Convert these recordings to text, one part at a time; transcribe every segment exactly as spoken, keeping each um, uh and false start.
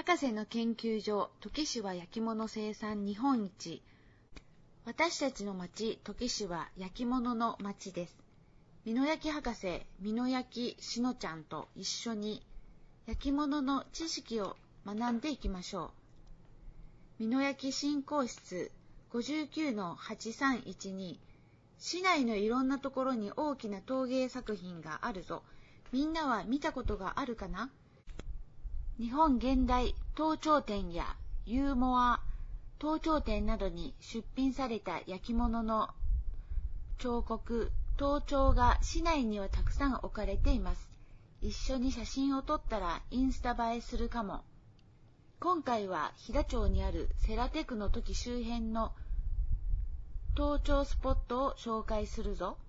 博士の研究所、土岐市は焼き物生産日本一。私たちの町、土岐市は焼き物の町です。美濃焼博士、美濃焼しのちゃんと一緒に焼き物の知識を学んでいきましょう。美濃焼振興室 ごじゅうきゅうのはちさんいちに、市内のいろんなところに大きな陶芸作品があるぞ。みんなは見たことがあるかな？日本現代陶彫展やユーモア陶彫展などに出品された焼き物の彫刻、陶彫が市内にはたくさん置かれています。一緒に写真を撮ったらインスタ映えするかも。今回は飛騨町にあるセラテクの時周辺の陶彫スポットを紹介するぞ。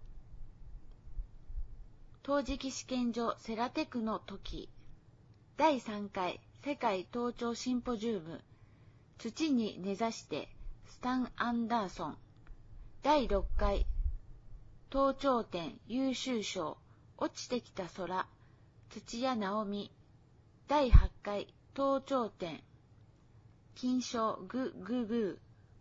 陶磁器試験所セラテクの時だいさんかい世界陶彫シンポジウム土に根ざしてスタン・アンダーソンだいろっかい陶彫展優秀賞落ちてきた空土屋直美だいはっかい陶彫展金賞グググ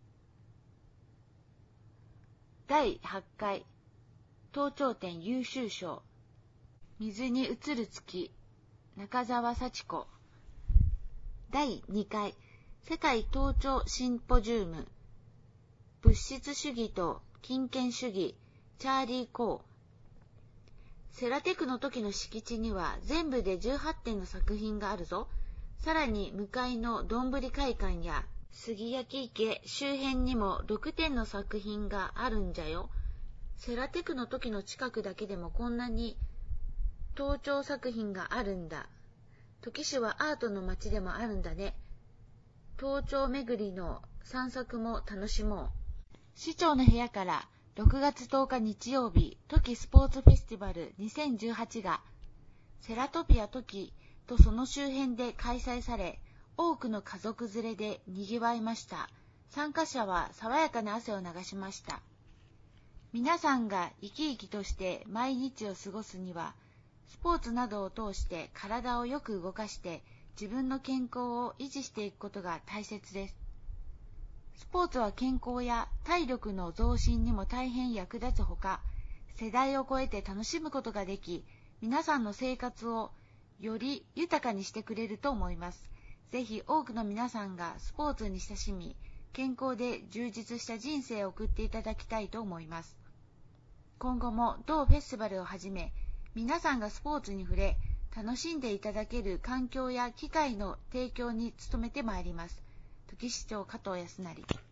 ーだいはっかい陶彫展優秀賞水に映る月中澤幸子だいにかい世界陶彫シンポジウム物質主義と金権主義チャーリー・コーセラテクの時の敷地には全部でじゅうはってんの作品があるぞ。さらに向かいのどんぶり会館や杉焼池周辺にもろくてんの作品があるんじゃよ。セラテクの時の近くだけでもこんなに陶彫作品があるんだ。土岐市はアートの街でもあるんだね。陶彫巡りの散策も楽しもう。市長の部屋からろくがつとおか日曜日、土岐スポーツフェスティバルにせんじゅうはちがセラトピア土岐とその周辺で開催され、多くの家族連れで賑わいました。参加者は爽やかな汗を流しました。皆さんが生き生きとして毎日を過ごすには、スポーツなどを通して体をよく動かして自分の健康を維持していくことが大切です。スポーツは健康や体力の増進にも大変役立つほか、世代を超えて楽しむことができ、皆さんの生活をより豊かにしてくれると思います。ぜひ多くの皆さんがスポーツに親しみ、健康で充実した人生を送っていただきたいと思います。今後も同フェスティバルをはじめ、皆さんがスポーツに触れ、楽しんでいただける環境や機会の提供に努めてまいります。土岐市長加藤康成。